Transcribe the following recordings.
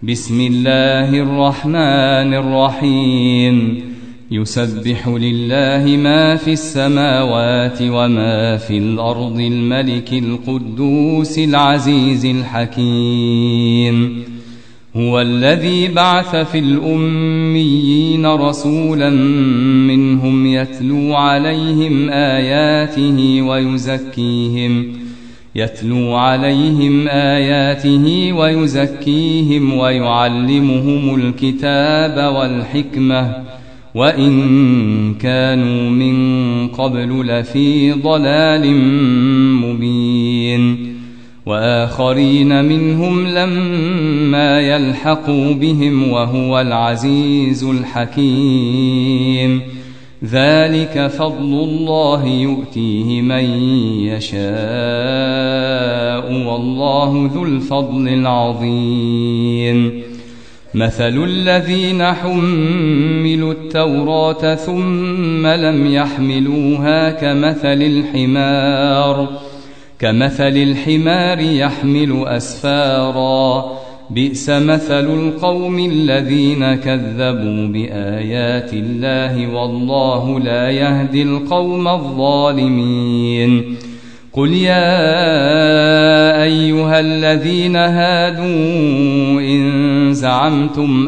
بسم الله الرحمن الرحيم يسبح لله ما في السماوات وما في الأرض الملك القدوس العزيز الحكيم هو الذي بعث في الأميين رسولا منهم يتلو عليهم آياته ويزكيهم ويعلمهم الكتاب والحكمة وإن كانوا من قبل لفي ضلال مبين وآخرين منهم لما يلحقوا بهم وهو العزيز الحكيم ذلك فضل الله يؤتيه من يشاء والله ذو الفضل العظيم مثل الذين حملوا التوراة ثم لم يحملوها كمثل الحمار يحمل أسفارا بئس مثل القوم الذين كذبوا بآيات الله والله لا يهدي القوم الظالمين قل يا أيها الذين هادوا إن زعمتم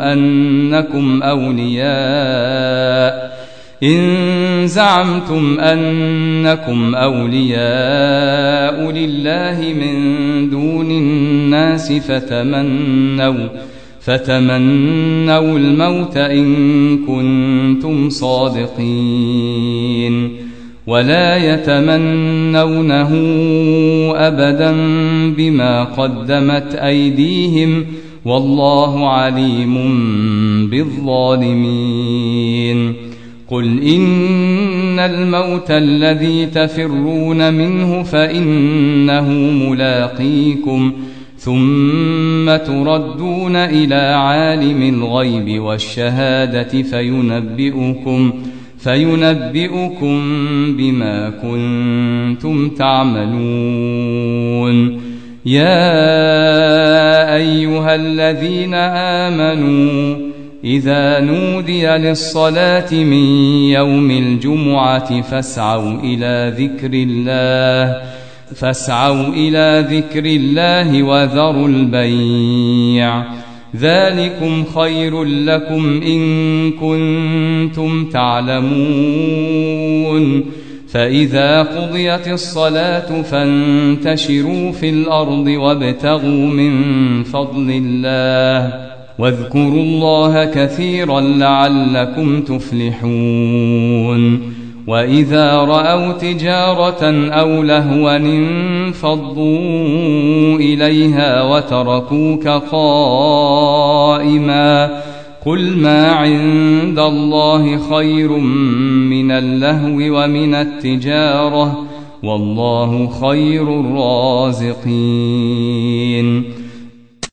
أنكم أولياء لله من دون الناس فتمنوا الموت إن كنتم صادقين ولا يتمنونه أبدا بما قدمت أيديهم والله عليم بالظالمين قل إن الموت الذي تفرون منه فإنه ملاقيكم ثم تردون إلى عالم الغيب والشهادة فينبئكم بما كنتم تعملون يا أيها الذين آمنوا إذا نودي للصلاة من يوم الجمعة فاسعوا إلى ذكر الله وذروا البيع ذلكم خير لكم إن كنتم تعلمون فإذا قضيت الصلاة فانتشروا في الأرض وابتغوا من فضل الله واذكروا الله كثيرا لعلكم تفلحون وإذا رأوا تجارة أو لهوا انفضوا إليها وتركوك قائما قل ما عند الله خير من اللهو ومن التجارة والله خير الرازقين